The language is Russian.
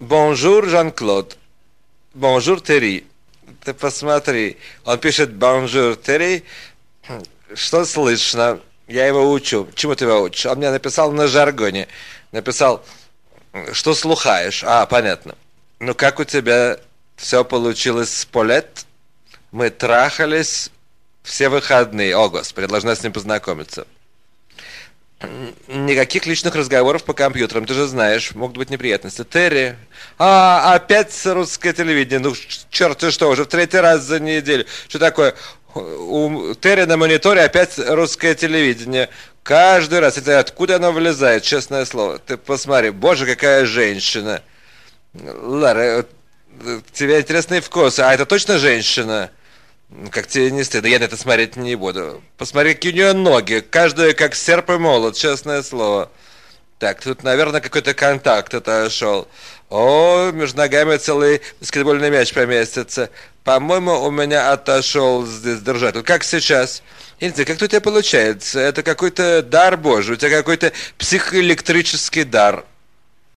Бонжур, Жан-Клод. Бонжур, Терри. Ты посмотри. Он пишет бонжур, Терри. Что слышно? Я его учу. Чему ты его учишь? Он мне написал на жаргоне. Написал, что слухаешь. А, понятно. Ну, как у тебя все получилось с Полет? Мы трахались все выходные. О, Господи, должна с ним познакомиться. Никаких личных разговоров по компьютерам, ты же знаешь, могут быть неприятности. Терри, опять русское телевидение, ну черт ты что, уже в третий раз за неделю. Что такое? У Терри на мониторе опять русское телевидение. Каждый раз, это откуда оно вылезает, честное слово. Ты посмотри, боже, какая женщина. Лара, у тебя интересный вкус, а это точно женщина? Как тебе не стыдно, я на это смотреть не буду. Посмотри, какие у нее ноги, каждая как серп и молот, честное слово. Так, тут, наверное, какой-то контакт отошел. О, между ногами целый баскетбольный мяч поместится. По-моему, у меня отошел здесь держатель. Как сейчас? Я не знаю, как тут у тебя получается? Это какой-то дар Божий, у тебя какой-то психоэлектрический дар.